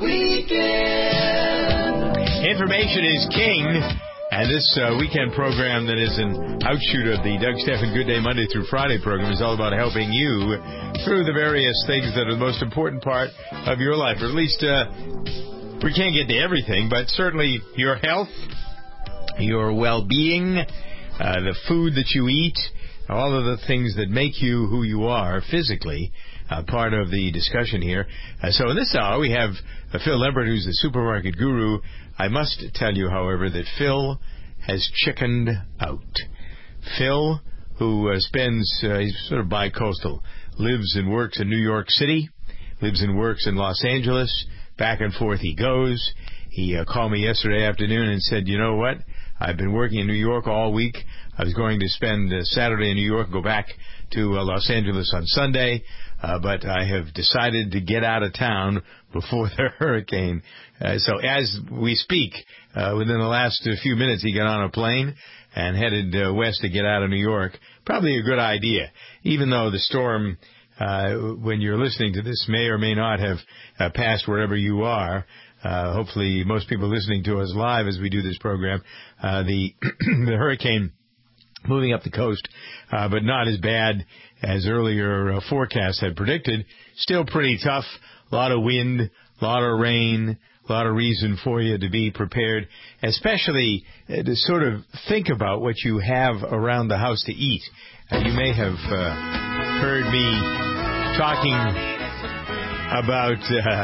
Information is king, and this weekend program that is an outshoot of the Doug Stephan Good Day Monday through Friday program is all about helping you through the various things that are the most important part of your life, or at least we can't get to everything, but certainly your health, your well-being, the food that you eat, all of the things that make you who you are physically, part of the discussion here. So in this hour, we have Phil Lempert, who's the supermarket guru. I must tell you, however, that Phil has chickened out. Phil, who he's sort of bi-coastal, lives and works in New York City, lives and works in Los Angeles, back and forth he goes. He called me yesterday afternoon and said, you know what, I've been working in New York all week. I was going to spend Saturday in New York and go back to Los Angeles on Sunday, but I have decided to get out of town before the hurricane. So as we speak, within the last few minutes, he got on a plane and headed west to get out of New York. Probably a good idea, even though the storm, when you're listening to this, may or may not have passed wherever you are. Hopefully most people listening to us live as we do this program, the hurricane moving up the coast, but not as bad as earlier forecasts had predicted. Still pretty tough. A lot of wind, a lot of rain, a lot of reason for you to be prepared, especially to sort of think about what you have around the house to eat. You may have heard me talking about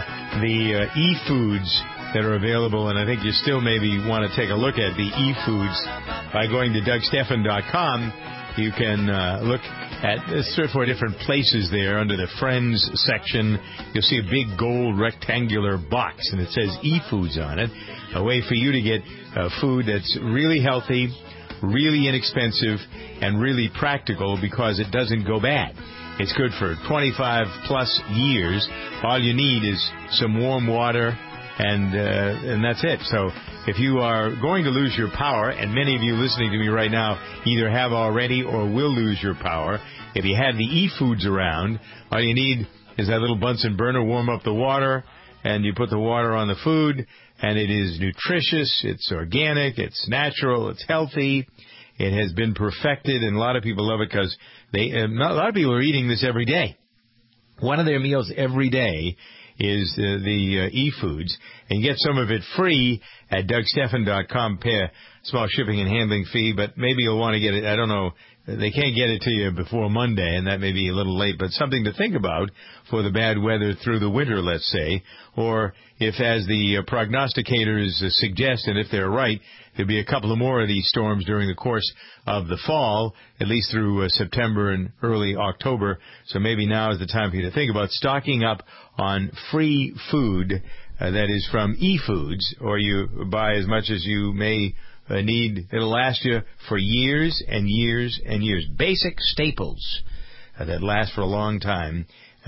the e-foods that are available, and I think you still maybe want to take a look at the e-foods by going to DougStephan.com. You can look at 3 or 4 different places there. Under the Friends section, you'll see a big gold rectangular box, and it says e-foods on it, a way for you to get food that's really healthy, really inexpensive, and really practical because it doesn't go bad. It's good for 25-plus years. All you need is some warm water, and that's it. So if you are going to lose your power, and many of you listening to me right now either have already or will lose your power, if you have the e-foods around, all you need is that little Bunsen burner, warm up the water, and you put the water on the food, and it is nutritious, it's organic, it's natural, it's healthy. It has been perfected, and a lot of people love it because a lot of people are eating this every day. One of their meals every day is the e-foods, and you get some of it free at DougStephan.com. Pay a small shipping and handling fee, but maybe you'll want to get it. I don't know. They can't get it to you before Monday, and that may be a little late, but something to think about for the bad weather through the winter, let's say, or if, as the prognosticators suggest, and if they're right, there'll be a couple of more of these storms during the course of the fall, at least through September and early October. So maybe now is the time for you to think about stocking up on free food that is from e-foods, or you buy as much as you may need. It'll last you for years and years and years. Basic staples that last for a long time.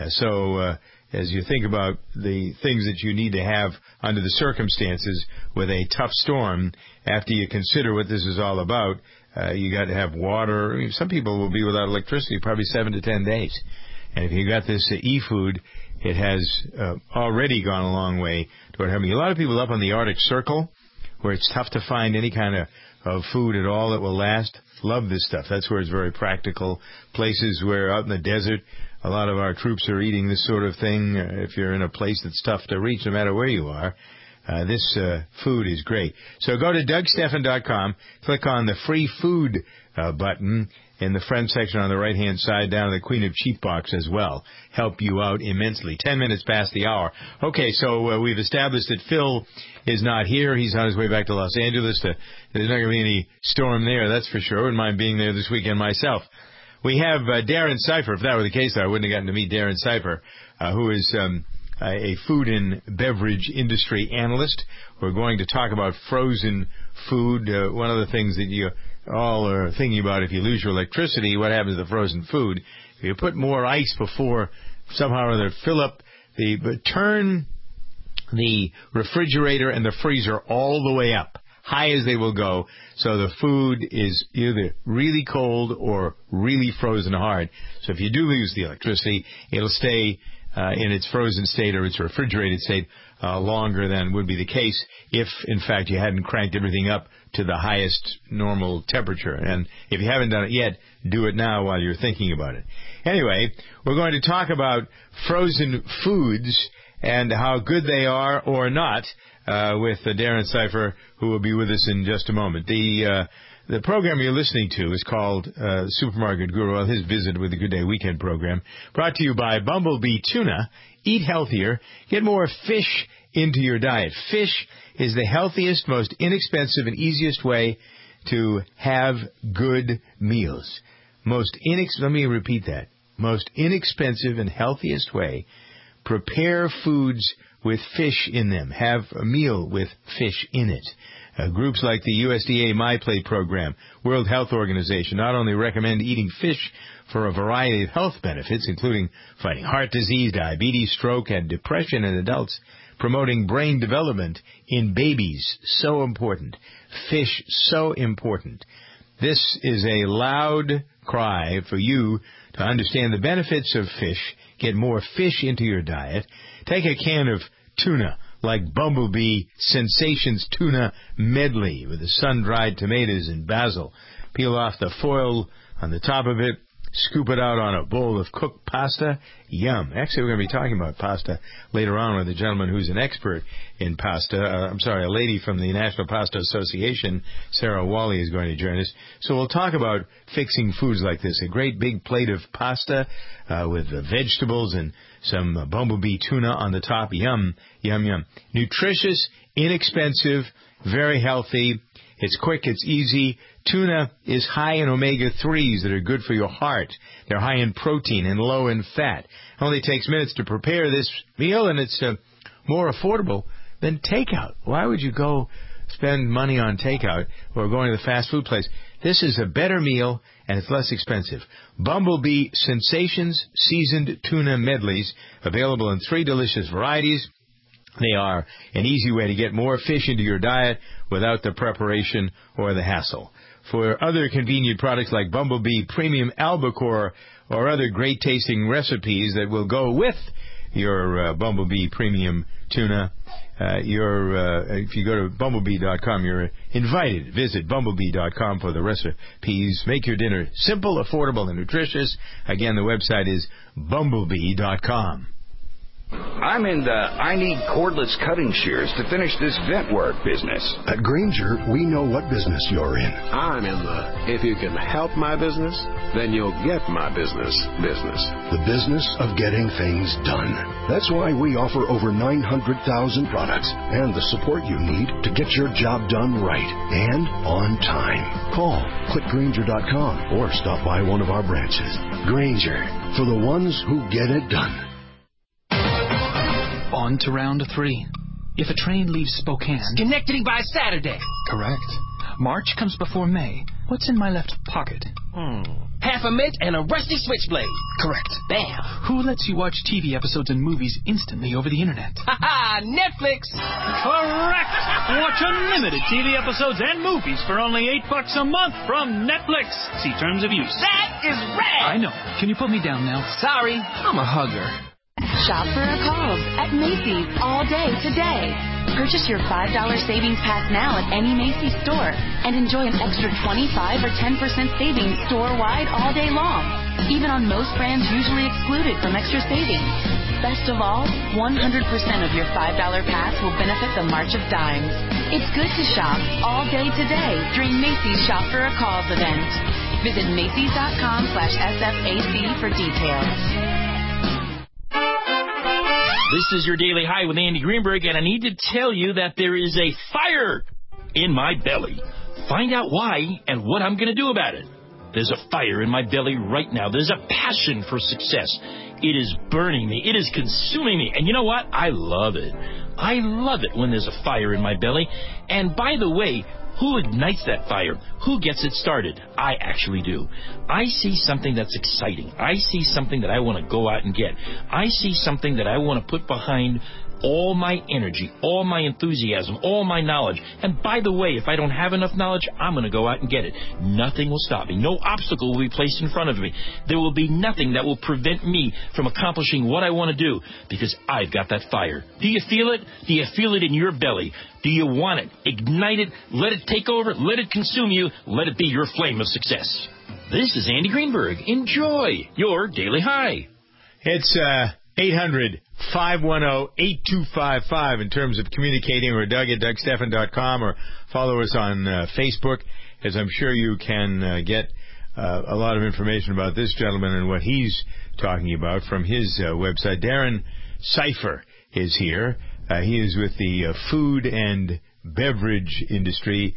So as you think about the things that you need to have under the circumstances with a tough storm, after you consider what this is all about, you got to have water. Some people will be without electricity probably 7 to 10 days. And if you got this e-food, it has already gone a long way toward helping. A lot of people up on the Arctic Circle, where it's tough to find any kind of food at all that will last, love this stuff. That's where it's very practical. Places where out in the desert, a lot of our troops are eating this sort of thing. If you're in a place that's tough to reach, no matter where you are, this food is great. So go to DougStephan.com, click on the free food button in the Friends section on the right-hand side, down to the Queen of Cheap box as well. Help you out immensely. 10 minutes past the hour. Okay, so we've established that Phil is not here. He's on his way back to Los Angeles. There's not going to be any storm there, that's for sure. I wouldn't mind being there this weekend myself. We have Darren Cipher. If that were the case, I wouldn't have gotten to meet Darren Cipher, who is a food and beverage industry analyst. We're going to talk about frozen food. One of the things that you all are thinking about, if you lose your electricity, what happens to the frozen food? If you put more ice before somehow or other turn the refrigerator and the freezer all the way up, high as they will go, so the food is either really cold or really frozen hard. So if you do lose the electricity, it'll stay in its frozen state or its refrigerated state longer than would be the case if, in fact, you hadn't cranked everything up to the highest normal temperature. And if you haven't done it yet, do it now while you're thinking about it. Anyway, we're going to talk about frozen foods and how good they are or not with Darren Cipher, who will be with us in just a moment. The program you're listening to is called Supermarket Guru. Well, his visit with the Good Day Weekend program, brought to you by Bumblebee Tuna. Eat healthier. Get more fish into your diet. Fish is the healthiest, most inexpensive, and easiest way to have good meals. Let me repeat that. Most inexpensive and healthiest way. Prepare foods with fish in them. Have a meal with fish in it. Groups like the USDA MyPlate program, World Health Organization, not only recommend eating fish for a variety of health benefits, including fighting heart disease, diabetes, stroke, and depression in adults, promoting brain development in babies, so important. Fish, so important. This is a loud cry for you to understand the benefits of fish, get more fish into your diet. Take a can of tuna, like Bumblebee Sensations Tuna Medley with the sun-dried tomatoes and basil. Peel off the foil on the top of it. Scoop it out on a bowl of cooked pasta. Yum. Actually, we're going to be talking about pasta later on with a gentleman who's an expert in pasta. A lady from the National Pasta Association, Sarah Wally, is going to join us. So we'll talk about fixing foods like this. A great big plate of pasta with vegetables and some Bumblebee tuna on the top. Yum, yum, yum. Nutritious, inexpensive, very healthy. It's quick, it's easy. Tuna is high in omega-3s that are good for your heart. They're high in protein and low in fat. It only takes minutes to prepare this meal, and it's more affordable than takeout. Why would you go spend money on takeout or going to the fast food place? This is a better meal, and it's less expensive. Bumblebee Sensations Seasoned Tuna Medleys, available in 3 delicious varieties. They are an easy way to get more fish into your diet without the preparation or the hassle. For other convenient products like Bumblebee Premium Albacore or other great-tasting recipes that will go with your Bumblebee Premium Tuna, if you go to bumblebee.com, you're invited. Visit bumblebee.com for the recipes. Make your dinner simple, affordable, and nutritious. Again, the website is bumblebee.com. I'm in the I need cordless cutting shears to finish this vent work business. At Grainger, we know what business you're in. I'm in the if you can help my business, then you'll get my business. The business of getting things done. That's why we offer over 900,000 products and the support you need to get your job done right and on time. Call, click Grainger.com, or stop by one of our branches. Grainger, for the ones who get it done. On to round 3. If a train leaves Spokane... Schenectady by Saturday. Correct. March comes before May. What's in my left pocket? Half a mint and a rusty switchblade. Correct. Bam. Who lets you watch TV episodes and movies instantly over the internet? Ha-ha! Netflix. Correct. Watch unlimited TV episodes and movies for only $8 a month from Netflix. See terms of use. That is rad. I know. Can you put me down now? Sorry, I'm a hugger. Shop for a cause at Macy's all day today. Purchase your $5 savings pass now at any Macy's store and enjoy an extra 25 or 10% savings store-wide all day long, even on most brands usually excluded from extra savings. Best of all, 100% of your $5 pass will benefit the March of Dimes. It's good to shop all day today during Macy's Shop for a Cause event. Visit Macy's.com/SFAC for details. This is your Daily High with Andy Greenberg, and I need to tell you that there is a fire in my belly. Find out why and what I'm going to do about it. There's a fire in my belly right now. There's a passion for success. It is burning me. It is consuming me. And you know what? I love it. I love it when there's a fire in my belly. And by the way, who ignites that fire? Who gets it started? I actually do. I see something that's exciting. I see something that I want to go out and get. I see something that I want to put behind all my energy, all my enthusiasm, all my knowledge. And by the way, if I don't have enough knowledge, I'm going to go out and get it. Nothing will stop me. No obstacle will be placed in front of me. There will be nothing that will prevent me from accomplishing what I want to do, because I've got that fire. Do you feel it? Do you feel it in your belly? Do you want it? Ignite it. Let it take over. Let it consume you. Let it be your flame of success. This is Andy Greenberg. Enjoy your Daily High. It's 800-510-8255 in terms of communicating, or Doug at DougStephan.com, or follow us on Facebook, as I'm sure you can get a lot of information about this gentleman and what he's talking about from his website. Darren Cypher is here. He is with the food and beverage industry,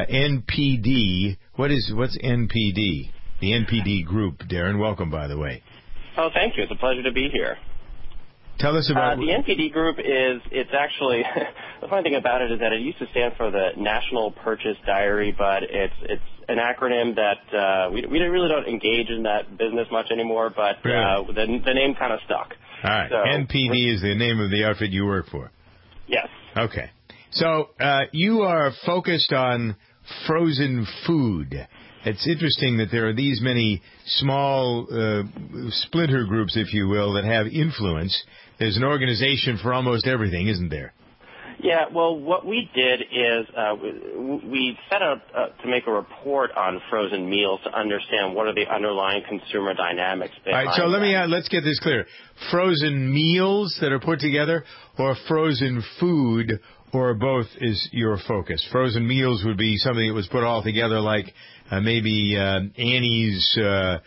NPD. What's NPD? The NPD Group. Darren, welcome, by the way. Oh, thank you. It's a pleasure to be here. Tell us about... the NPD Group it's actually, the funny thing about it is that it used to stand for the National Purchase Diary, but it's an acronym that we really don't engage in that business much anymore, but really? The name kind of stuck. All right. So, NPD is the name of the outfit you work for. Yes. Okay. So you are focused on frozen food. It's interesting that there are these many small splinter groups, if you will, that have influence. There's an organization for almost everything, isn't there? Yeah, well, what we did is we set out to make a report on frozen meals to understand what are the underlying consumer dynamics behind. All right, so let's get this clear. Frozen meals that are put together, or frozen food, or both is your focus? Frozen meals would be something that was put all together, like maybe Annie's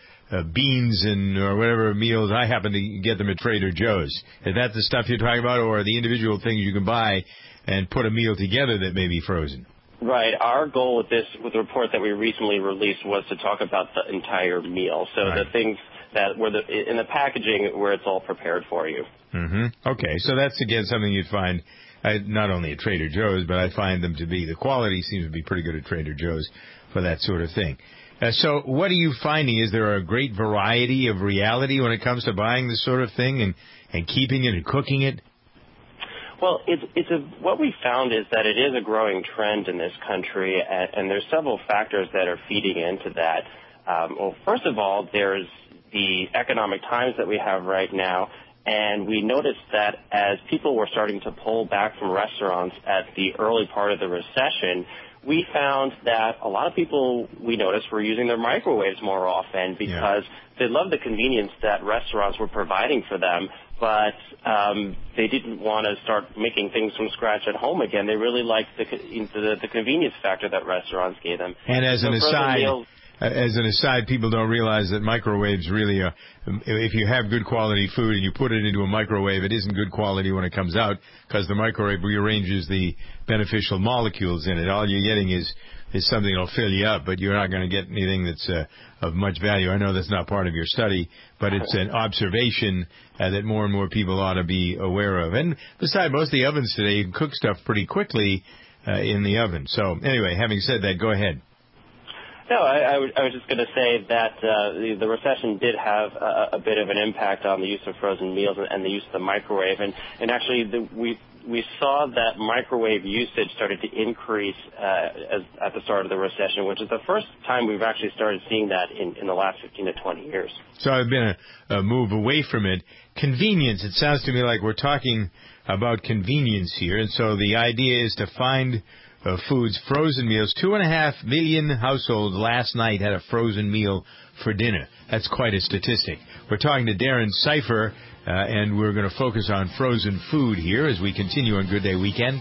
beans or whatever meals. I happen to get them at Trader Joe's. Is that the stuff you're talking about, or the individual things you can buy and put a meal together that may be frozen? Right. Our goal with the report that we recently released was to talk about the entire meal. So right. The things that were in the packaging where it's all prepared for you. Mm-hmm. Okay. So that's, again, something you'd find not only at Trader Joe's, but I find them to be, the quality seems to be pretty good at Trader Joe's for that sort of thing. So what are you finding? Is there a great variety of reality when it comes to buying this sort of thing and keeping it and cooking it? Well, what we found is that it is a growing trend in this country, and there's several factors that are feeding into that. Well, first of all, there's the economic times that we have right now, and we noticed that as people were starting to pull back from restaurants at the early part of the recession, we found that a lot of people, we noticed, were using their microwaves more often because they loved the convenience that restaurants were providing for them, but they didn't want to start making things from scratch at home again. They really liked the convenience factor that restaurants gave them. And as an aside, people don't realize that microwaves really are, if you have good quality food and you put it into a microwave, it isn't good quality when it comes out because the microwave rearranges the beneficial molecules in it. All you're getting is something that'll fill you up, but you're not going to get anything that's of much value. I know that's not part of your study, but it's an observation that more and more people ought to be aware of. And besides, most of the ovens today, you can cook stuff pretty quickly in the oven. So anyway, having said that, go ahead. No, I was just going to say that the recession did have a bit of an impact on the use of frozen meals and the use of the microwave. And actually, we saw that microwave usage started to increase at the start of the recession, which is the first time we've actually started seeing that in the last 15 to 20 years. So I've been a move away from it. Convenience, it sounds to me like we're talking about convenience here. And so the idea is to find foods, frozen meals. 2.5 million households last night had a frozen meal for dinner. That's quite a statistic. We're talking to Darren Cypher, and we're going to focus on frozen food here as we continue on Good Day Weekend.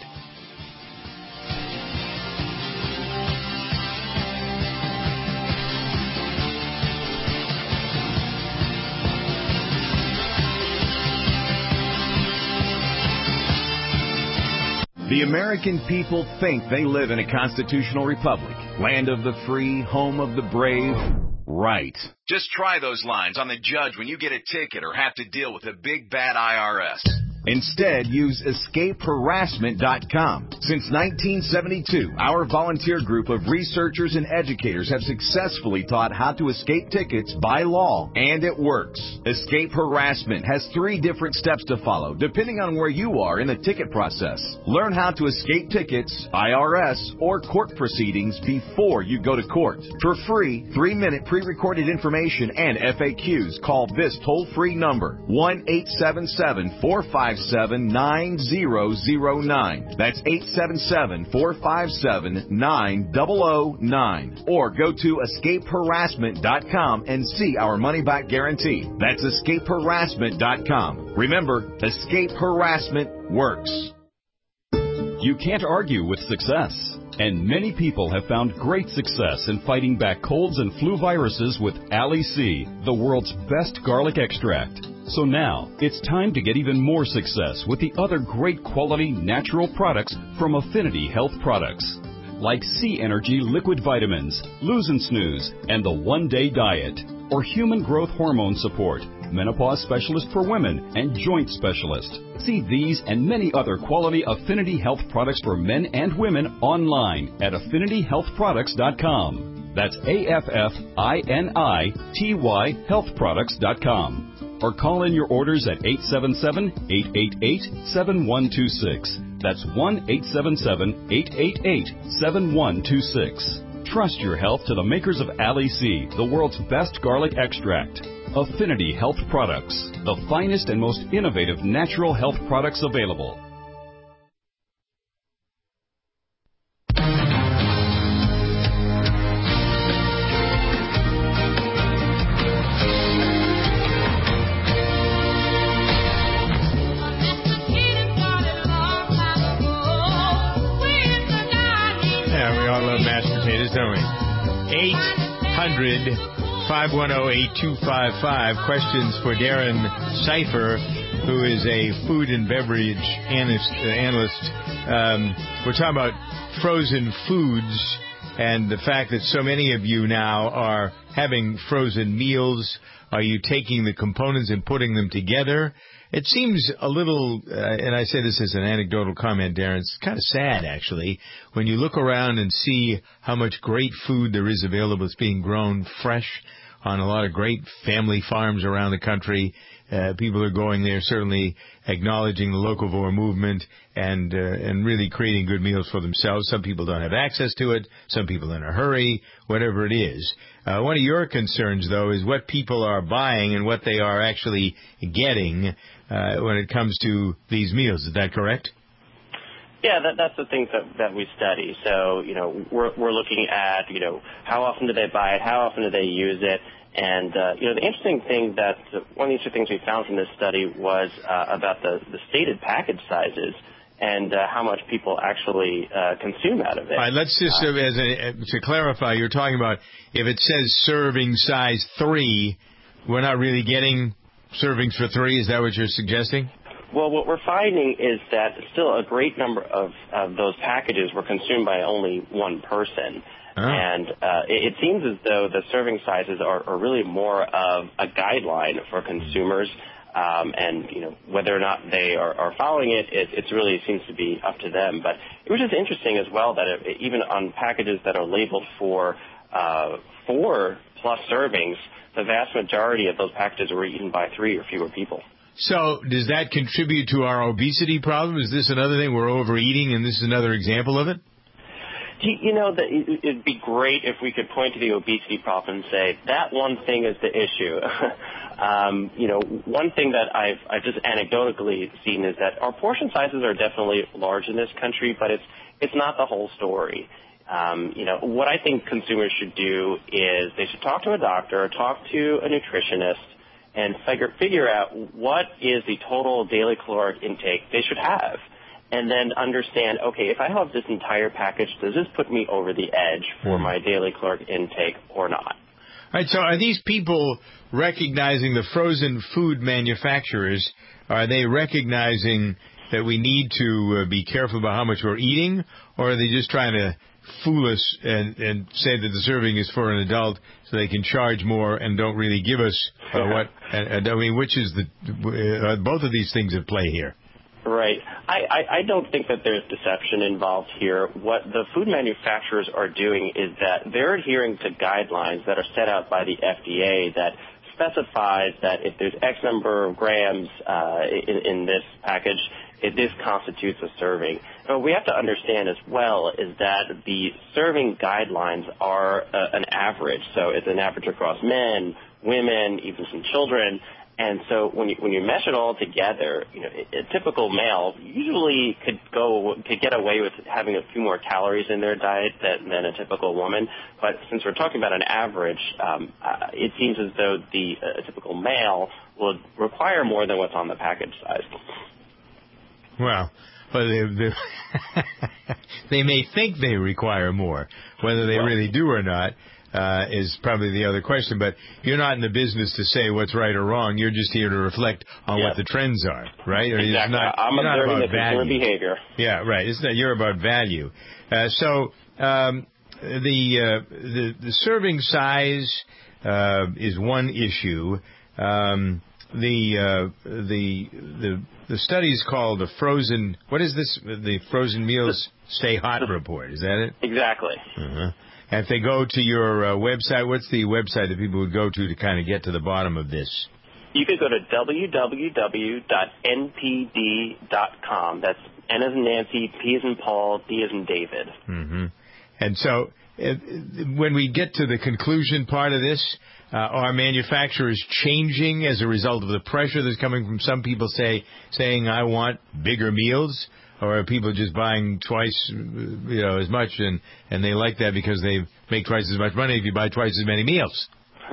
The American people think they live in a constitutional republic, land of the free, home of the brave. Right. Just try those lines on the judge when you get a ticket or have to deal with a big bad IRS. Instead, use escapeharassment.com. Since 1972, our volunteer group of researchers and educators have successfully taught how to escape tickets by law, and it works. Escape Harassment has 3 different steps to follow, depending on where you are in the ticket process. Learn how to escape tickets, IRS, or court proceedings before you go to court. For free, 3-minute pre-recorded information and FAQs, call this toll-free number, 1-877-457-9009. That's 877-457-9009. Or go to escapeharassment.com and see our money-back guarantee. That's escapeharassment.com. Remember, escape harassment works. You can't argue with success. And many people have found great success in fighting back colds and flu viruses with Ali C, the world's best garlic extract. So now, it's time to get even more success with the other great quality natural products from Affinity Health Products, like C Energy Liquid Vitamins, Lose and Snooze, and the One Day Diet, or Human Growth Hormone Support, Menopause Specialist for Women, and Joint Specialist. See these and many other quality Affinity Health products for men and women online at affinityhealthproducts.com. That's AFFINITY healthproducts.com. Or call in your orders at 877-888-7126. That's 1-877-888-7126. Trust your health to the makers of Ali C, the world's best garlic extract. Affinity Health Products, the finest and most innovative natural health products available. Yeah, we all love mashed potatoes, don't we? 800-510-8255. Questions for Darren Cipher, who is a food and beverage analyst. We're talking about frozen foods and the fact that so many of you now are having frozen meals. Are you taking the components and putting them together? It seems a little, and I say this as an anecdotal comment, Darren, it's kind of sad, actually, when you look around and see how much great food there is available. It's being grown fresh on a lot of great family farms around the country. People are going there, certainly acknowledging the locavore movement and really creating good meals for themselves. Some people don't have access to it. Some people in a hurry, whatever it is. One of your concerns, though, is what people are buying and what they are actually getting when it comes to these meals. Is that correct? Yeah, that's the things that we study. So, we're looking at, how often do they buy it? How often do they use it? And, the interesting thing one of the interesting things we found from this study was about the stated package sizes and how much people actually consume out of it. All right, let's just, to clarify, you're talking about if it says serving size 3, we're not really getting servings for 3. Is that what you're suggesting? Well, what we're finding is that still a great number of those packages were consumed by only one person. Oh. And it seems as though the serving sizes are really more of a guideline for consumers. And, whether or not they are following it, it really seems to be up to them. But it was just interesting as well that even on packages that are labeled for 4+ servings, the vast majority of those packages were eaten by 3 or fewer people. So does that contribute to our obesity problem? Is this another thing? We're overeating, and this is another example of it? It'd be great if we could point to the obesity problem and say that one thing is the issue. One thing that I've just anecdotally seen is that our portion sizes are definitely large in this country, but it's not the whole story. What I think consumers should do is they should talk to a doctor or talk to a nutritionist and figure out what is the total daily caloric intake they should have. And then understand, okay, if I have this entire package, does this put me over the edge for my daily caloric intake or not? All right, so are these people recognizing the frozen food manufacturers? Are they recognizing that we need to be careful about how much we're eating, or are they just trying to fool us and say that the serving is for an adult so they can charge more and don't really give us what? I mean, which is both of these things at play here? Right. I don't think that there's deception involved here. What the food manufacturers are doing is that they're adhering to guidelines that are set out by the FDA that specifies that if there's X number of grams in this package, this constitutes a serving. But we have to understand as well is that the serving guidelines are an average. So it's an average across men, women, even some children. And so when you mesh it all together, a typical male usually could get away with having a few more calories in their diet than a typical woman. But since we're talking about an average, it seems as though a typical male would require more than what's on the package size. Well, but they may think they require more. Whether they really do or not is probably the other question. But you're not in the business to say what's right or wrong. You're just here to reflect on what the trends are, right? Exactly. I'm observing the consumer behavior. Yeah, right. You're about value. So the serving size is one issue. The study is called the frozen. What is this? The Frozen Meals Stay Hot Report. Is that it? Exactly. Uh-huh. And if they go to your website, what's the website that people would go to kind of get to the bottom of this? You could go to www.npd.com. That's N as in Nancy, P as in Paul, D as in David. Mm-hmm. And so when we get to the conclusion part of this, are manufacturers changing as a result of the pressure that's coming from some people saying I want bigger meals? Or are people just buying twice, as much, and they like that because they make twice as much money if you buy twice as many meals?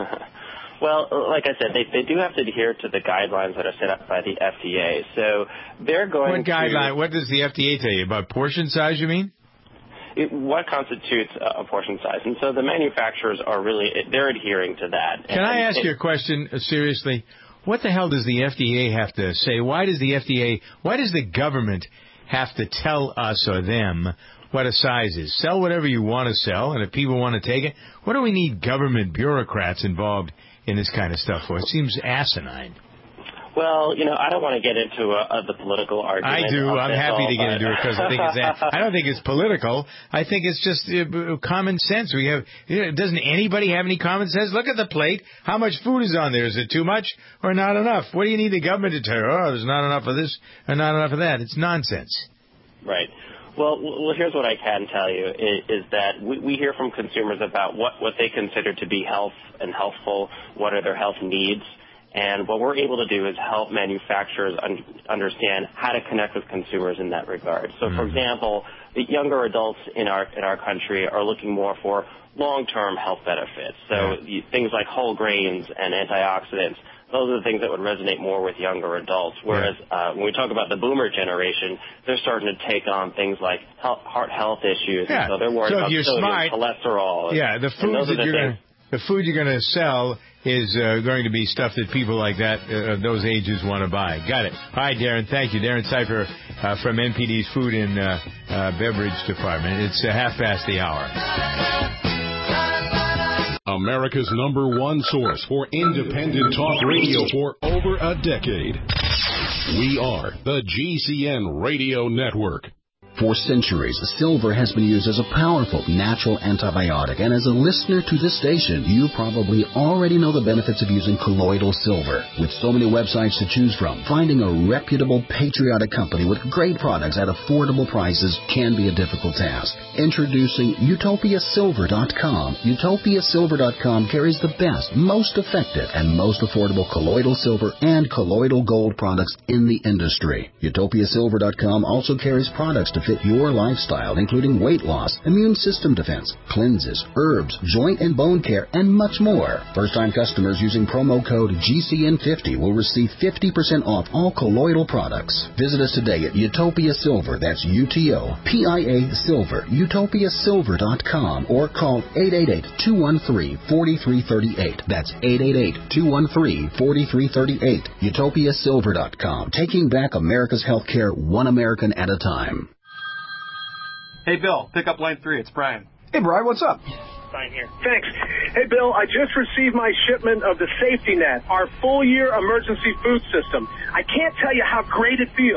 Well, like I said, they do have to adhere to the guidelines that are set up by the FDA. So they're going What guideline? What does the FDA tell you about portion size? You mean? What constitutes a portion size? And so the manufacturers they're adhering to that. Can I ask you a question seriously? What the hell does the FDA have to say? Why does the government have to tell us or them what a size is? Sell whatever you want to sell, and if people want to take it, what do we need government bureaucrats involved in this kind of stuff for? It seems asinine. Well, I don't want to get into the political argument. I do. I'm happy to get into it because I think I don't think it's political. I think it's just common sense. Doesn't anybody have any common sense? Look at the plate. How much food is on there? Is it too much or not enough? What do you need the government to tell you? Oh, there's not enough of this or not enough of that. It's nonsense. Right. Well, here's what I can tell you is that we hear from consumers about what they consider to be health and healthful, what are their health needs. And what we're able to do is help manufacturers understand how to connect with consumers in that regard. So, for example, the younger adults in our country are looking more for long-term health benefits. So things like whole grains and antioxidants, those are the things that would resonate more with younger adults. Whereas when we talk about the boomer generation, they're starting to take on things like heart health issues. Yeah. And so they're worried about sodium, cholesterol. Yeah, the food you're going to sell is going to be stuff that people like that, those ages, want to buy. Got it. All right, Darren. Thank you. Darren Cypher from NPD's Food and Beverage Department. It's 1:30. America's #1 source for independent talk radio for over a decade. We are the GCN Radio Network. For centuries, silver has been used as a powerful natural antibiotic, and as a listener to this station, you probably already know the benefits of using colloidal silver. With so many websites to choose from, finding a reputable, patriotic company with great products at affordable prices can be a difficult task. Introducing UtopiaSilver.com. UtopiaSilver.com carries the best, most effective, and most affordable colloidal silver and colloidal gold products in the industry. UtopiaSilver.com also carries products to fit your lifestyle, including weight loss, immune system defense, cleanses, herbs, joint and bone care, and much more. First-time customers using promo code GCN50 will receive 50% off all colloidal products. Visit us today at Utopia Silver, that's UTOPIA Silver, UtopiaSilver.com, or call 888-213-4338. That's 888-213-4338. UtopiaSilver.com, taking back America's healthcare one American at a time. Hey, Bill, pick up line 3. It's Brian. Hey, Brian, what's up? Fine here. Thanks. Hey, Bill, I just received my shipment of the Safety Net, our full-year emergency food system. I can't tell you how great it feels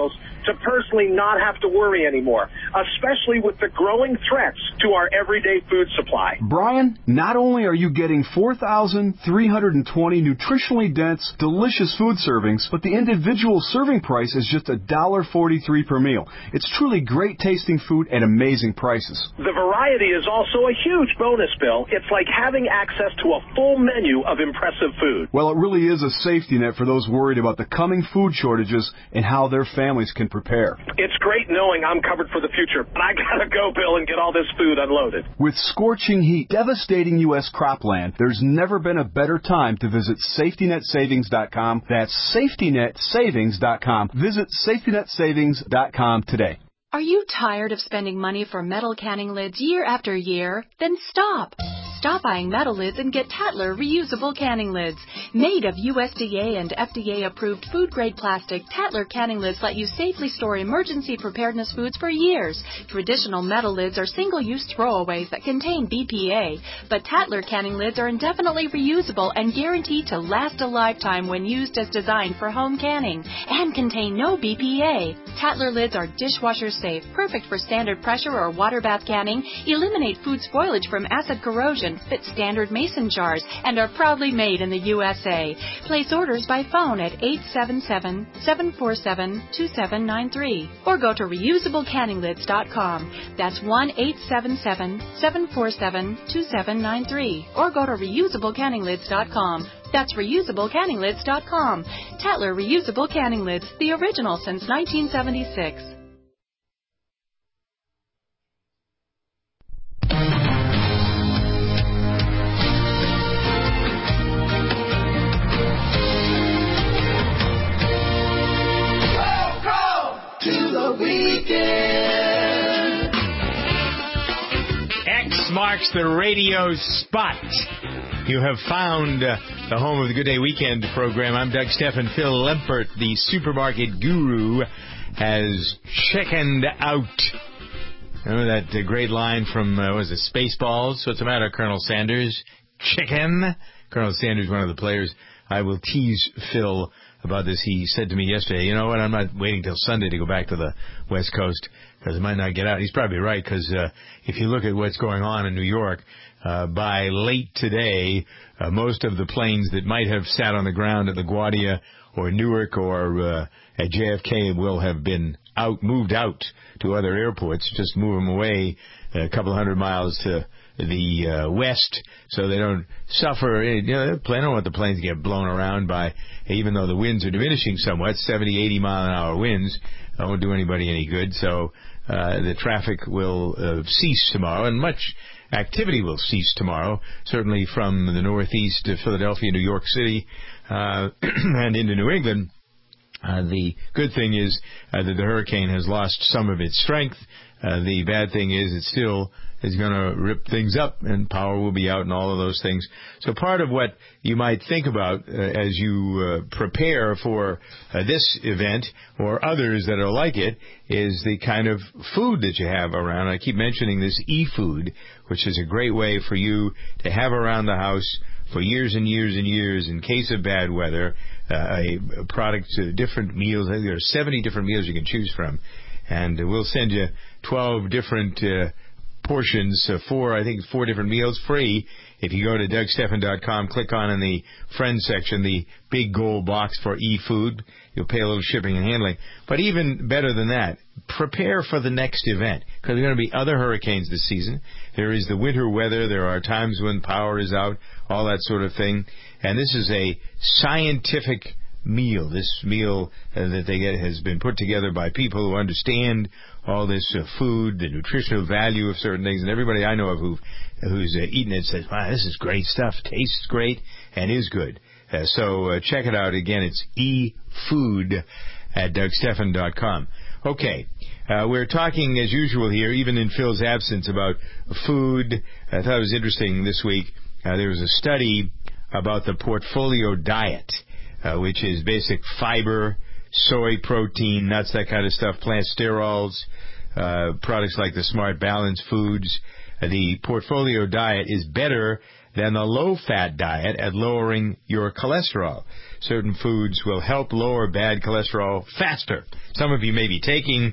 to personally not have to worry anymore, especially with the growing threats to our everyday food supply. Brian, not only are you getting 4,320 nutritionally dense, delicious food servings, but the individual serving price is just $1.43 per meal. It's truly great tasting food at amazing prices. The variety is also a huge bonus, Bill. It's like having access to a full menu of impressive food. Well, it really is a safety net for those worried about the coming food shortages and how their families can prepare. It's great knowing I'm covered for the future, but I gotta go, Bill, and get all this food unloaded. With scorching heat devastating U.S. cropland, there's never been a better time to visit SafetyNetSavings.com. That's SafetyNetSavings.com. Visit SafetyNetSavings.com today. Are you tired of spending money for metal canning lids year after year? Then stop. Stop buying metal lids and get Tatler reusable canning lids. Made of USDA and FDA-approved food-grade plastic, Tatler canning lids let you safely store emergency preparedness foods for years. Traditional metal lids are single-use throwaways that contain BPA, but Tatler canning lids are indefinitely reusable and guaranteed to last a lifetime when used as designed for home canning and contain no BPA. Tatler lids are dishwasher safe, perfect for standard pressure or water bath canning, eliminate food spoilage from acid corrosion, fit standard mason jars, and are proudly made in the USA. Place orders by phone at 877-747-2793 or go to reusablecanninglids.com. That's 1-877-747-2793 or go to reusablecanninglids.com. That's reusablecanninglids.com. Tatler Reusable Canning Lids, the original since 1976. Weekend. X marks the radio spot. You have found the home of the Good Day Weekend program. I'm Doug Stephan. Phil Lempert, the supermarket guru, has chickened out. Remember that great line from, was it Spaceballs? What's the matter, Colonel Sanders? Chicken? Colonel Sanders, one of the players. I will tease Phil about this. He said to me yesterday, you know what, I'm not waiting till Sunday to go back to the West Coast because I might not get out. He's probably right, because if you look at what's going on in New York, by late today, most of the planes that might have sat on the ground at LaGuardia or Newark or at JFK will have been moved out to other airports. Just move them away a couple hundred miles to the west, so they don't suffer. I don't want the planes to get blown around by, even though the winds are diminishing somewhat, 70, 80 mile an hour winds. That won't do anybody any good. So the traffic will cease tomorrow, and much activity will cease tomorrow, certainly from the northeast to Philadelphia, New York City, and into New England. The good thing is that the hurricane has lost some of its strength. The bad thing is it still is going to rip things up, and power will be out and all of those things. So part of what you might think about as you prepare for this event or others that are like it is the kind of food that you have around. I keep mentioning this e-food, which is a great way for you to have around the house for years and years and years in case of bad weather, a product, different meals. I think there are 70 different meals you can choose from. And we'll send you 12 different portions, four different meals free. If you go to DougStephan.com, click on in the Friends section, the big gold box for e-food. You'll pay a little shipping and handling. But even better than that, prepare for the next event, because there are going to be other hurricanes this season. There is the winter weather. There are times when power is out, all that sort of thing. And this is a scientific meal. This meal that they get has been put together by people who understand all this food, the nutritional value of certain things, and everybody I know of who's eaten it says, wow, this is great stuff, tastes great, and is good. So check it out. Again, it's eFood at DougStephan.com. Okay, we're talking as usual here, even in Phil's absence, about food. I thought it was interesting this week. There was a study about the Portfolio Diet, which is basic fiber, soy protein, nuts, that kind of stuff, plant sterols, products like the Smart Balance Foods. The Portfolio diet is better than the low-fat diet at lowering your cholesterol. Certain foods will help lower bad cholesterol faster. Some of you may be taking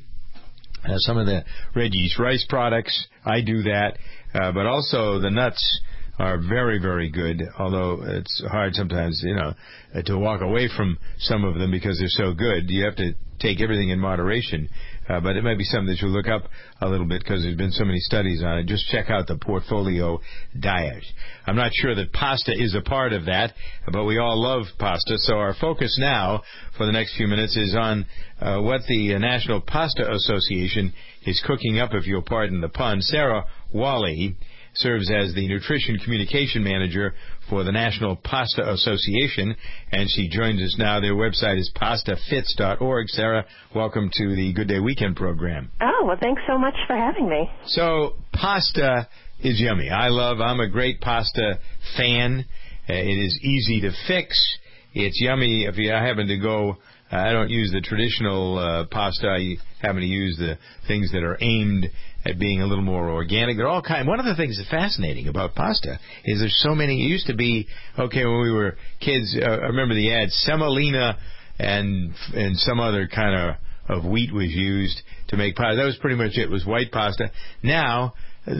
some of the red yeast rice products. I do that. But also the nuts are very, very good, although it's hard sometimes, to walk away from some of them because they're so good. You have to take everything in moderation. But it might be something that you'll look up a little bit because there's been so many studies on it. Just check out the Portfolio diet. I'm not sure that pasta is a part of that, but we all love pasta. So our focus now for the next few minutes is on what the National Pasta Association is cooking up, if you'll pardon the pun. Sarah Wally serves as the Nutrition Communication Manager for the National Pasta Association, and she joins us now. Their website is pastafits.org. Sarah, welcome to the Good Day Weekend program. Oh, well, thanks so much for having me. So, pasta is yummy. I'm a great pasta fan. It is easy to fix. It's yummy if you happen to go... I don't use the traditional pasta. I happen to use the things that are aimed at being a little more organic. They're all kind. One of the things that's fascinating about pasta is there's so many. It used to be, when we were kids, I remember the ad, semolina and some other kind of wheat was used to make pasta. That was pretty much it. It was white pasta. Now,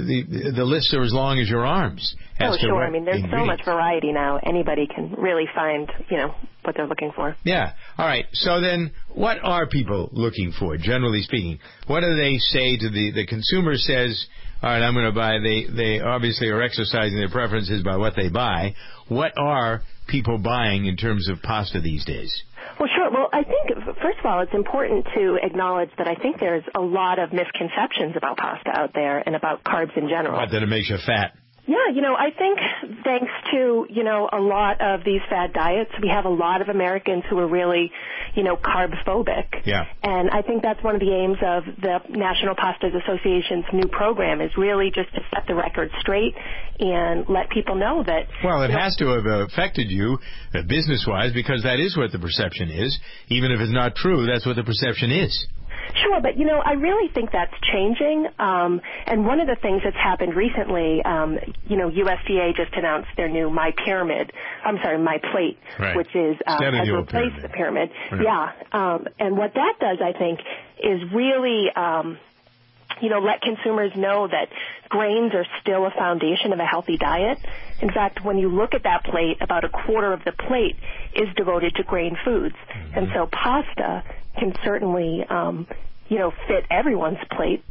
the lists are as long as your arms. Oh, sure. I mean, there's so much variety now. Anybody can really find, what they're looking for. Yeah. All right. So then, what are people looking for, generally speaking? What do they say to the consumer says, all right, I'm going to buy, they obviously are exercising their preferences by what they buy. What are people buying in terms of pasta these days? Well, sure. Well, I think, first of all, it's important to acknowledge that I think there's a lot of misconceptions about pasta out there and about carbs in general. What, that it makes you fat? Yeah, I think thanks to, a lot of these fad diets, we have a lot of Americans who are really, carb-phobic. Yeah. And I think that's one of the aims of the National Pasta Association's new program is really just to set the record straight and let people know that... Well, it has to have affected you business-wise because that is what the perception is. Even if it's not true, that's what the perception is. Sure, but, I really think that's changing. And one of the things that's happened recently, USDA just announced their new My Plate, right. which is has replaced the pyramid. Right. Yeah. And what that does, I think, is really, let consumers know that grains are still a foundation of a healthy diet. In fact, when you look at that plate, about a quarter of the plate is devoted to grain foods. Mm-hmm. And so pasta can certainly, fit everyone's plate.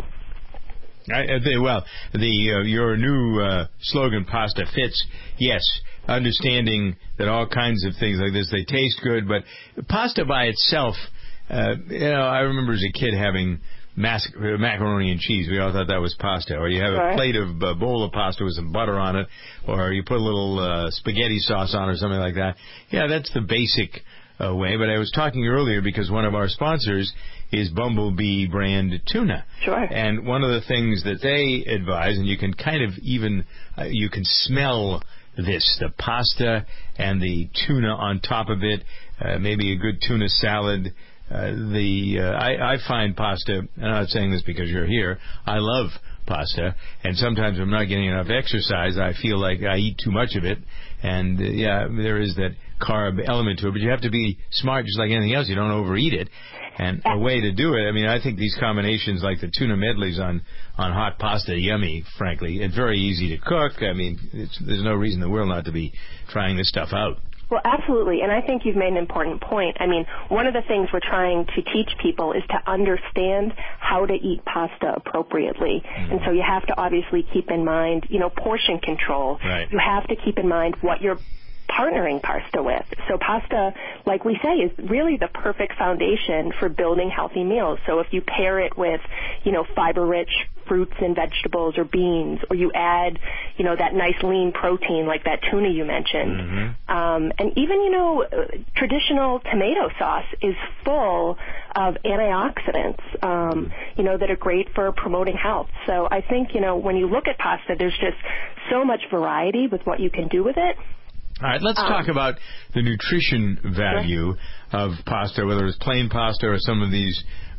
Your new slogan, Pasta Fits, yes, understanding that all kinds of things like this, they taste good, but pasta by itself, I remember as a kid having macaroni and cheese. We all thought that was pasta. Or you have a plate of bowl of pasta with some butter on it, or you put a little spaghetti sauce on it or something like that. Yeah, that's the basic way. But I was talking earlier because one of our sponsors is Bumblebee brand tuna. Sure. And one of the things that they advise, and you can kind of even, you can smell this, the pasta and the tuna on top of it, maybe a good tuna salad. I find pasta, and I'm not saying this because you're here, I love pasta, and sometimes I'm not getting enough exercise. I feel like I eat too much of it, and there is that carb element to it, but you have to be smart just like anything else. You don't overeat it. And a way to do it, I think these combinations like the tuna medleys on hot pasta, yummy, frankly. It's very easy to cook. There's no reason in the world not to be trying this stuff out. Well, absolutely, and I think you've made an important point. One of the things we're trying to teach people is to understand how to eat pasta appropriately. Mm-hmm. And so you have to obviously keep in mind, portion control. Right. You have to keep in mind what you're partnering pasta with. So pasta, like we say, is really the perfect foundation for building healthy meals. So if you pair it with, fiber-rich fruits and vegetables or beans, or you add, that nice lean protein like that tuna you mentioned. Mm-hmm. And even, traditional tomato sauce is full of antioxidants, that are great for promoting health. So I think, when you look at pasta, there's just so much variety with what you can do with it. All right, let's talk about the nutrition value of pasta, whether it's plain pasta or some of these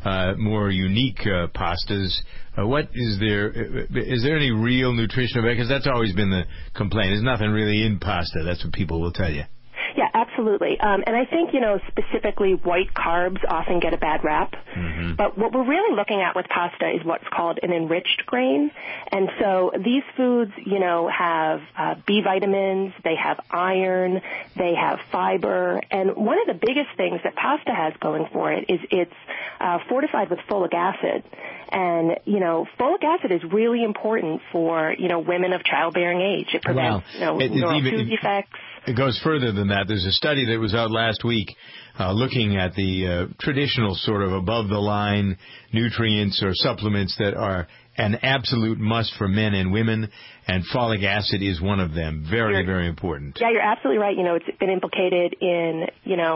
more unique pastas. What is there? Is there any real nutritional benefit? Because that's always been the complaint. There's nothing really in pasta. That's what people will tell you. Yeah, absolutely. And I think, specifically white carbs often get a bad rap. Mm-hmm. But what we're really looking at with pasta is what's called an enriched grain. And so these foods, have B vitamins, they have iron, they have fiber. And one of the biggest things that pasta has going for it is it's fortified with folic acid. And, folic acid is really important for, women of childbearing age. It prevents, neural tube defects. It goes further than that. There's a study that was out last week looking at the traditional sort of above-the-line nutrients or supplements that are an absolute must for men and women, and folic acid is one of them. Very, very important. Yeah, you're absolutely right. It's been implicated in,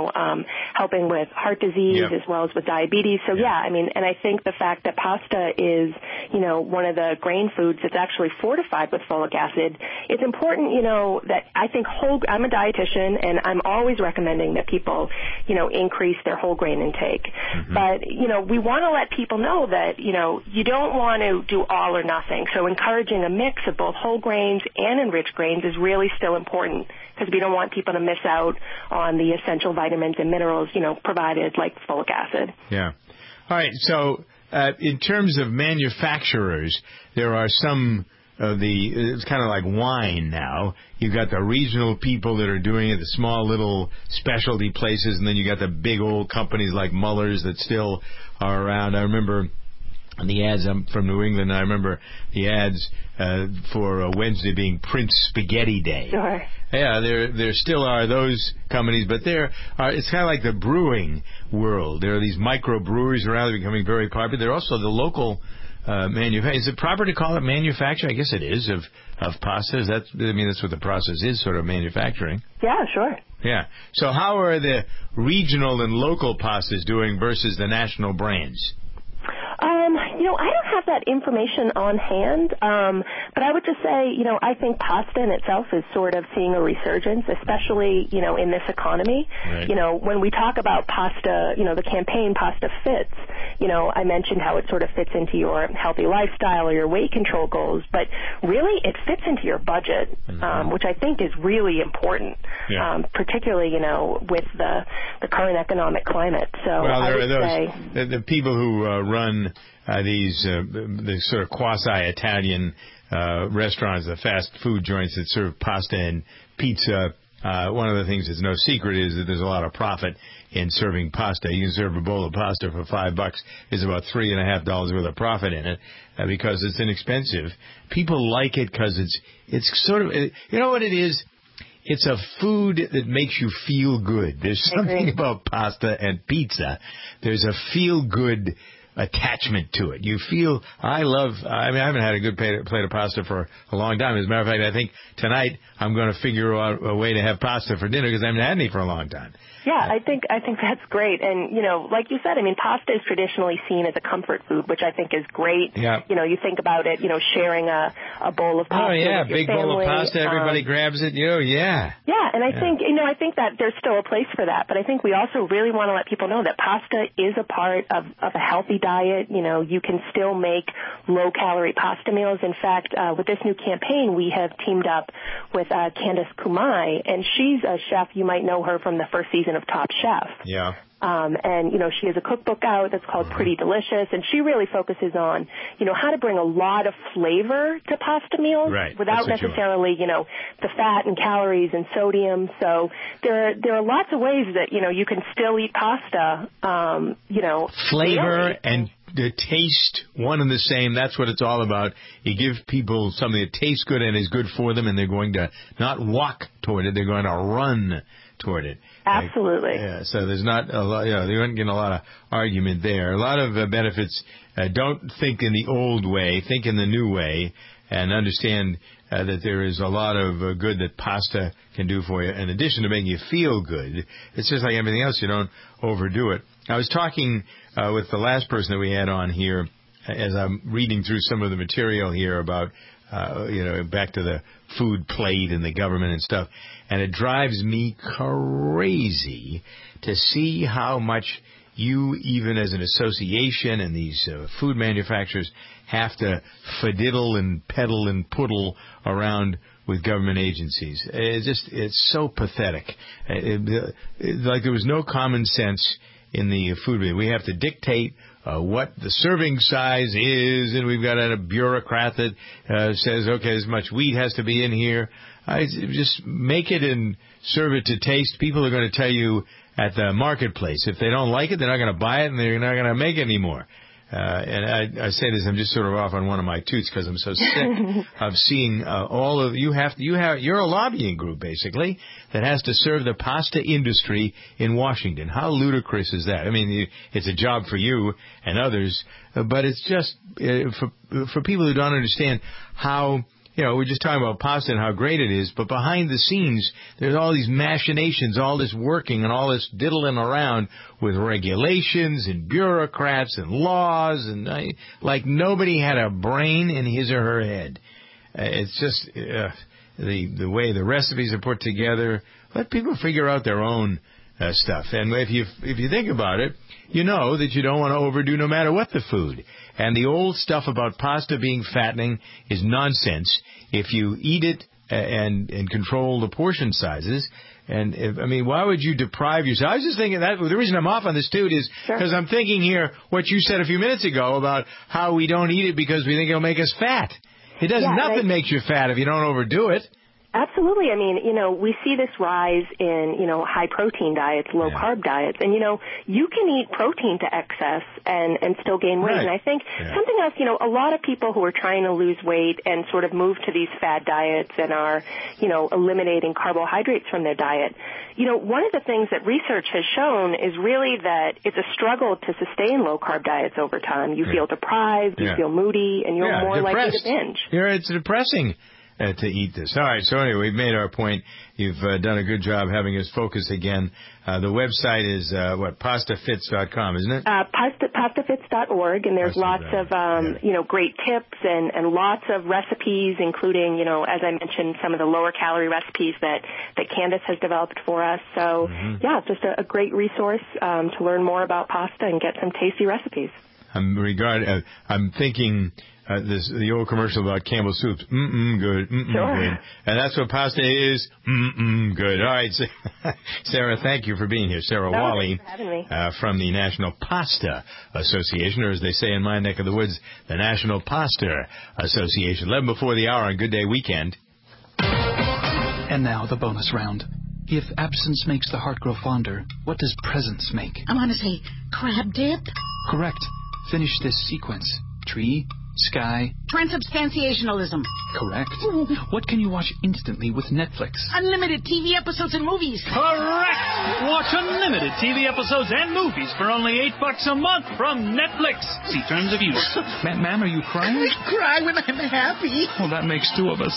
helping with heart disease as well as with diabetes. So, and I think the fact that pasta is, one of the grain foods that's actually fortified with folic acid, it's important, that I think I'm a dietitian, and I'm always recommending that people, increase their whole grain intake. Mm-hmm. But, we want to let people know that, you don't want to do all or nothing. So encouraging a mix of both whole grains and enriched grains is really still important, because we don't want people to miss out on the essential vitamins and minerals, provided like folic acid. Yeah. All right. So in terms of manufacturers, there are some of it's kind of like wine now. You've got the regional people that are doing it, the small little specialty places, and then you got the big old companies like Muller's that still are around. I remember the ads. I'm from New England. I remember the ads for Wednesday being Prince Spaghetti Day. Sure. Yeah, there still are those companies, but it's kind of like the brewing world. There are these micro-breweries around that are becoming very popular. There are also the local manufacturers. Is it proper to call it manufacturing? I guess it is, of pastas. That's what the process is, sort of manufacturing. Yeah, sure. Yeah. So how are the regional and local pastas doing versus the national brands? I don't have that information on hand, but I would just say, I think pasta in itself is sort of seeing a resurgence, especially, in this economy. Right. When we talk about pasta, the campaign Pasta Fits, I mentioned how it sort of fits into your healthy lifestyle or your weight control goals, but really it fits into your budget, which I think is really important, particularly, with the current economic climate. So there are the people who run these sort of quasi-Italian restaurants, the fast food joints that serve pasta and pizza. One of the things that's no secret is that there's a lot of profit in serving pasta. You can serve a bowl of pasta for $5. There's about $3.50 worth of profit in it because it's inexpensive. People like it because it's sort of, you know what it is? It's a food that makes you feel good. There's something about pasta and pizza. There's a feel-good attachment to it. You feel, I haven't had a good plate of pasta for a long time. As a matter of fact, I think tonight I'm going to figure out a way to have pasta for dinner because I haven't had any for a long time. Yeah, I think that's great. And, like you said, pasta is traditionally seen as a comfort food, which I think is great. Yeah. You think about it, sharing a bowl of pasta. Oh, yeah, with your big family. bowl of pasta, everybody grabs it. Yeah, and I think that there's still a place for that. But I think we also really want to let people know that pasta is a part of a healthy diet. You can still make low-calorie pasta meals. In fact, with this new campaign, we have teamed up with Candace Kumai, and she's a chef. You might know her from the first season of Top Chef. Yeah. And, she has a cookbook out that's called Pretty Delicious, and she really focuses on, how to bring a lot of flavor to pasta meals without necessarily, the fat and calories and sodium. So there are lots of ways that, you can still eat pasta, Flavor daily. and the taste, one and the same. That's what it's all about. You give people something that tastes good and is good for them, and they're going to not walk toward it. They're going to run toward it. Absolutely. So there's not a lot, there aren't getting a lot of argument there. A lot of benefits. Don't think in the old way. Think in the new way, and understand that there is a lot of good that pasta can do for you. In addition to making you feel good, it's just like everything else. You don't overdo it. I was talking with the last person that we had on here, as I'm reading through some of the material here about, back to the food plate and the government and stuff. And it drives me crazy to see how much you, even as an association and these food manufacturers, have to fadiddle and peddle and puddle around with government agencies. It's so pathetic. Like there was no common sense in the food. We have to dictate what the serving size is, and we've got a bureaucrat that says, okay, this much wheat has to be in here. Just make it and serve it to taste. People are going to tell you at the marketplace. If they don't like it, they're not going to buy it, and they're not going to make it anymore. And I say this, I'm just sort of off on one of my toots because I'm so sick of seeing all of you're a lobbying group basically that has to serve the pasta industry in Washington. How ludicrous is that? I mean, it's a job for you and others, but it's just for people who don't understand how. We're just talking about pasta and how great it is, but behind the scenes, there's all these machinations, all this working and all this diddling around with regulations and bureaucrats and laws, and like nobody had a brain in his or her head. It's just the way the recipes are put together. Let people figure out their own stuff. And if you think about it, you know that you don't want to overdo no matter what the food. And the old stuff about pasta being fattening is nonsense if you eat it and control the portion sizes. And why would you deprive yourself? I was just thinking that the reason I'm off on this, too, is because I'm thinking here what you said a few minutes ago about how we don't eat it because we think it'll make us fat. It does nothing makes you fat if you don't overdo it. Absolutely. I mean, we see this rise in, high protein diets, low carb diets. And, you can eat protein to excess and still gain weight. Right. And I think something else, a lot of people who are trying to lose weight and sort of move to these fad diets and are, eliminating carbohydrates from their diet. One of the things that research has shown is really that it's a struggle to sustain low carb diets over time. You feel deprived, you feel moody, and you're more likely to binge. It's depressing. To eat this. All right, so anyway, we've made our point. You've done a good job having us focus again. The website is, pastafits.com, isn't it? Pastafits.org, and there's lots of, great tips and lots of recipes, including, as I mentioned, some of the lower calorie recipes that Candace has developed for us. So, just a great resource to learn more about pasta and get some tasty recipes. I'm thinking... the old commercial about Campbell soups, good, good. And that's what pasta is, good. All right, Sarah, thank you for being here. Sarah Wally, thanks for having me. From the National Pasta Association, or as they say in my neck of the woods, the National Pasta Association. 11 before the hour on Good Day Weekend. And now the bonus round. If absence makes the heart grow fonder, what does presence make? I want to say crab dip. Correct. Finish this sequence. Tree, sky. Transubstantiationalism. Correct. What can you watch instantly with Netflix? Unlimited TV episodes and movies. Correct! Watch unlimited TV episodes and movies for only $8 a month from Netflix. See terms of use. Ma'am, are you crying? I cry when I'm happy. Well, that makes two of us.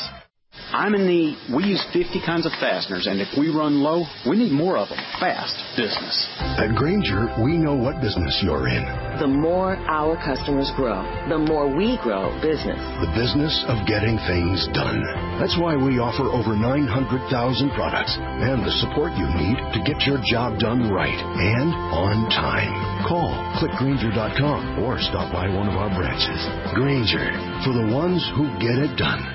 We use 50 kinds of fasteners, and if we run low, we need more of them. Fast business. At Grainger, we know what business you're in. The more our customers grow, the more we grow business. The business of getting things done. That's why we offer over 900,000 products and the support you need to get your job done right and on time. Call clickgrainger.com or stop by one of our branches. Grainger, for the ones who get it done.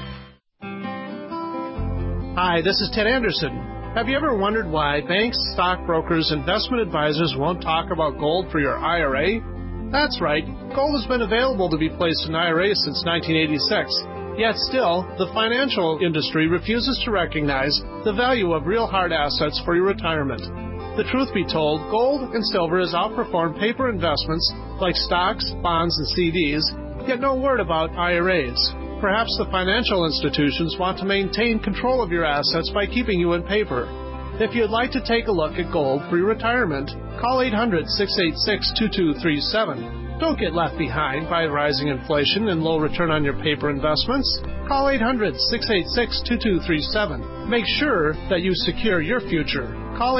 Hi, this is Ted Anderson. Have you ever wondered why banks, stockbrokers, investment advisors won't talk about gold for your IRA? That's right. Gold has been available to be placed in IRAs since 1986. Yet still, the financial industry refuses to recognize the value of real hard assets for your retirement. The truth be told, gold and silver has outperformed paper investments like stocks, bonds, and CDs, yet no word about IRAs. Perhaps the financial institutions want to maintain control of your assets by keeping you in paper. If you'd like to take a look at gold for your retirement, call 800-686-2237. Don't get left behind by rising inflation and low return on your paper investments. Call 800-686-2237. Make sure that you secure your future. Call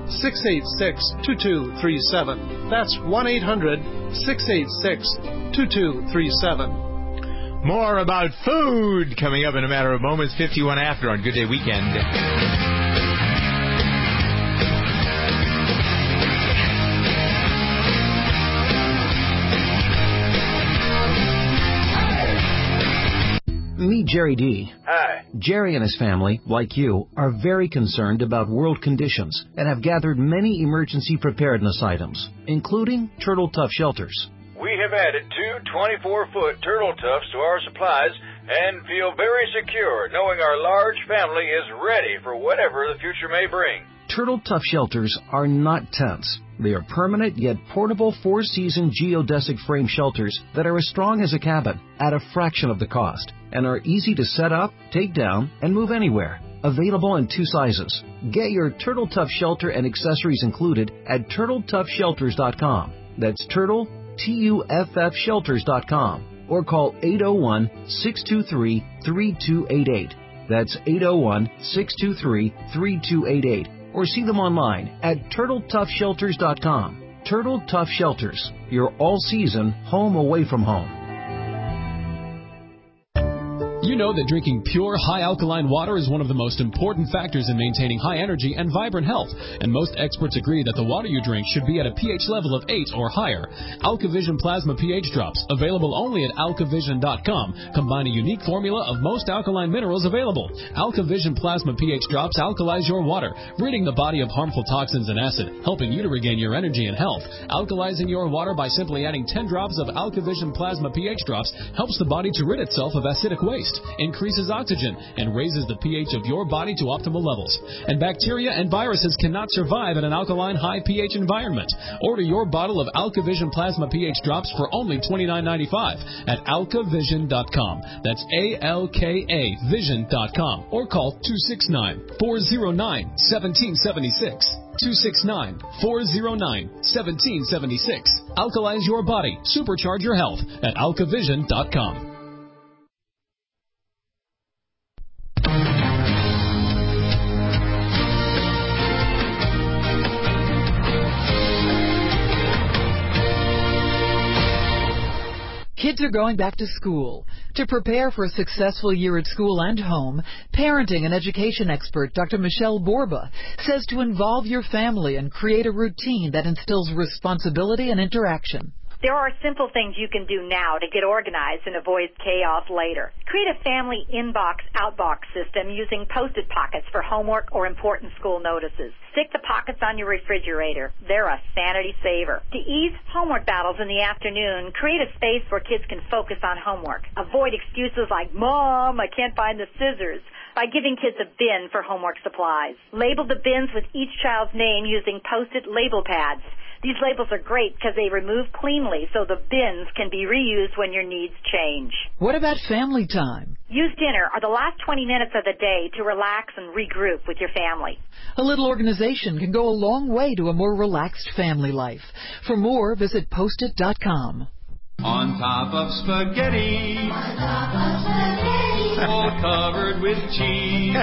800-686-2237. That's 1-800-686-2237. More about food coming up in a matter of moments. 51 after on Good Day Weekend. Meet Jerry D. Hi. Jerry and his family, like you, are very concerned about world conditions and have gathered many emergency preparedness items, including Turtle Tough shelters. We have added 2 24-foot Turtle Toughs to our supplies and feel very secure knowing our large family is ready for whatever the future may bring. Turtle Tough shelters are not tents. They are permanent yet portable 4-season geodesic frame shelters that are as strong as a cabin at a fraction of the cost and are easy to set up, take down, and move anywhere. Available in 2 sizes. Get your Turtle Tough shelter and accessories included at TurtleToughShelters.com. That's Turtle, TUFF Shelters.com. Or call 801-623-3288. That's 801-623-3288. Or see them online at TurtleToughShelters.com. Turtle Tough Shelters, your all-season home away from home. You know that drinking pure, high-alkaline water is one of the most important factors in maintaining high energy and vibrant health, and most experts agree that the water you drink should be at a pH level of 8 or higher. AlkaVision Plasma pH Drops, available only at alkavision.com, combine a unique formula of most alkaline minerals available. AlkaVision Plasma pH Drops alkalize your water, ridding the body of harmful toxins and acid, helping you to regain your energy and health. Alkalizing your water by simply adding 10 drops of AlkaVision Plasma pH Drops helps the body to rid itself of acidic waste, increases oxygen, and raises the pH of your body to optimal levels. And bacteria and viruses cannot survive in an alkaline high pH environment. Order your bottle of AlkaVision Plasma pH Drops for only $29.95 at alkavision.com. That's ALKA Vision.com. Or call 269-409-1776. 269-409-1776. Alkalize your body. Supercharge your health at alkavision.com. Kids are going back to school. To prepare for a successful year at school and home, parenting and education expert Dr. Michelle Borba says to involve your family and create a routine that instills responsibility and interaction. There are simple things you can do now to get organized and avoid chaos later. Create a family inbox-outbox system using Post-it pockets for homework or important school notices. Stick the pockets on your refrigerator. They're a sanity saver. To ease homework battles in the afternoon, create a space where kids can focus on homework. Avoid excuses like, "Mom, I can't find the scissors," by giving kids a bin for homework supplies. Label the bins with each child's name using Post-it label pads. These labels are great because they remove cleanly so the bins can be reused when your needs change. What about family time? Use dinner or the last 20 minutes of the day to relax and regroup with your family. A little organization can go a long way to a more relaxed family life. For more, visit Postit.com. On top of spaghetti, all covered with cheese.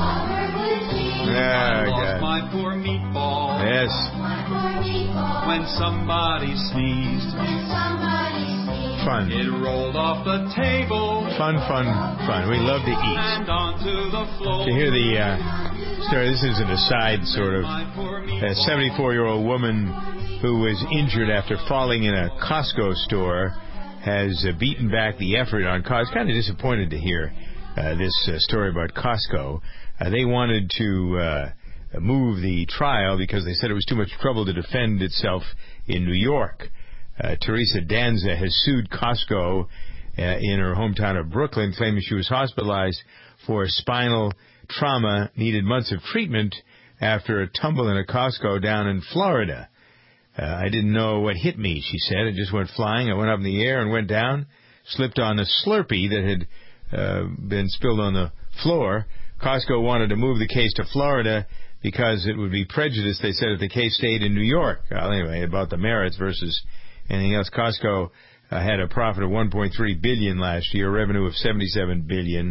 God. My poor meatball. Yes. When somebody sneezed. Fun. It rolled off the table. Fun. We love to eat. And onto the floor. To hear the story, this is an aside, sort of. A 74-year-old woman who was injured after falling in a Costco store has beaten back the effort on Costco. I was kind of disappointed to hear this story about Costco. They wanted to move the trial because they said it was too much trouble to defend itself in New York. Teresa Danza has sued Costco in her hometown of Brooklyn, claiming she was hospitalized for spinal trauma, needed months of treatment after a tumble in a Costco down in Florida. I didn't know what hit me, she said. It just went flying. I went up in the air and went down, slipped on a Slurpee that had been spilled on the floor. Costco wanted to move the case to Florida because it would be prejudiced, they said, if the case stayed in New York. Well, anyway, about the merits versus anything else. Costco had a profit of $1.3 billion last year, revenue of $77 billion.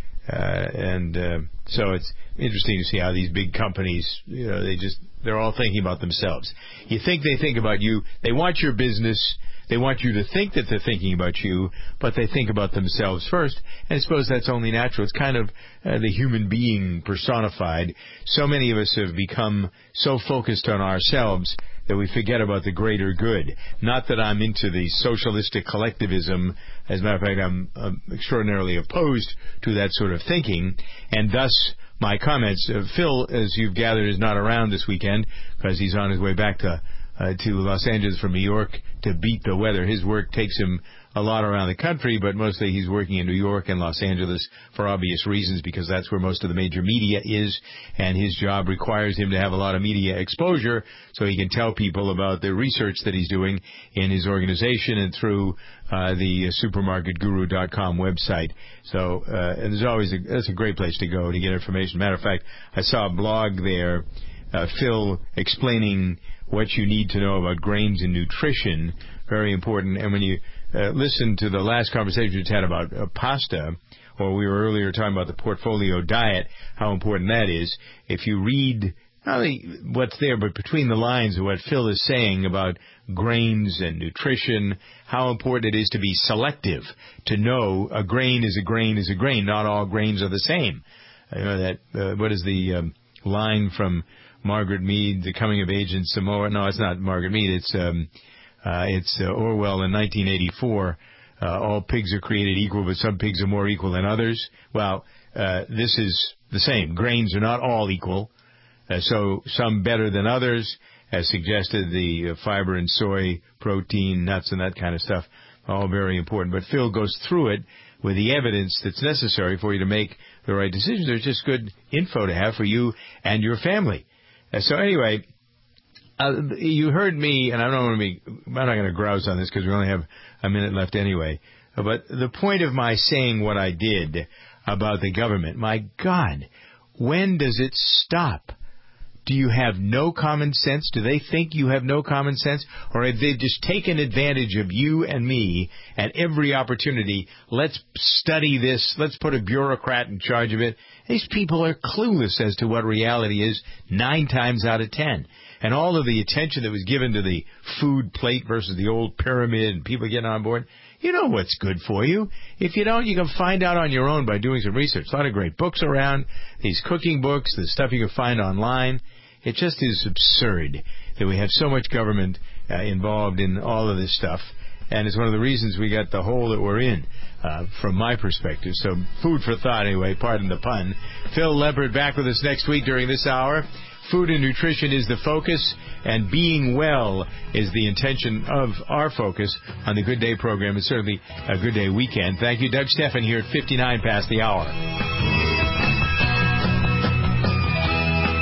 So it's interesting to see how these big companies, they're all thinking about themselves. You think they think about you. They want your business. They want you to think that they're thinking about you, but they think about themselves first. And I suppose that's only natural. It's kind of the human being personified. So many of us have become so focused on ourselves that we forget about the greater good. Not that I'm into the socialistic collectivism. As a matter of fact, I'm extraordinarily opposed to that sort of thinking, and thus my comments. Phil, as you've gathered, is not around this weekend because he's on his way back to Los Angeles from New York to beat the weather. His work takes him a lot around the country, but mostly he's working in New York and Los Angeles for obvious reasons, because that's where most of the major media is, and his job requires him to have a lot of media exposure so he can tell people about the research that he's doing in his organization and through the supermarketguru.com website. So and there's always that's a great place to go to get information. Matter of fact, I saw a blog there, Phil explaining what you need to know about grains and nutrition, very important. And when you listen to the last conversation we had about pasta, or we were earlier talking about the portfolio diet, how important that is. If you read not only what's there, but between the lines of what Phil is saying about grains and nutrition, how important it is to be selective, to know a grain is a grain is a grain. Not all grains are the same. You know that. What is the line from Margaret Mead, The Coming of Age in Samoa? No, it's not Margaret Mead. It's Orwell in 1984. All pigs are created equal, but some pigs are more equal than others. Well, this is the same. Grains are not all equal, so some better than others, as suggested, the fiber in soy, protein, nuts, and that kind of stuff, all very important. But Phil goes through it with the evidence that's necessary for you to make the right decisions. There's just good info to have for you and your family. So anyway, you heard me, and I'm not going to grouse on this because we only have a minute left anyway. But the point of my saying what I did about the government, my God, when does it stop? Do you have no common sense? Do they think you have no common sense? Or have they just taken advantage of you and me at every opportunity? Let's study this. Let's put a bureaucrat in charge of it. These people are clueless as to what reality is 9 times out of 10. And all of the attention that was given to the food plate versus the old pyramid and people getting on board, you know what's good for you. If you don't, you can find out on your own by doing some research. A lot of great books around, these cooking books, the stuff you can find online. It just is absurd that we have so much government involved in all of this stuff. And it's one of the reasons we got the hole that we're in, from my perspective. So food for thought anyway, pardon the pun. Phil Leppard back with us next week during this hour. Food and nutrition is the focus, and being well is the intention of our focus on the Good Day program. It's certainly a Good Day weekend. Thank you. Doug Stephan here at 59 past the hour.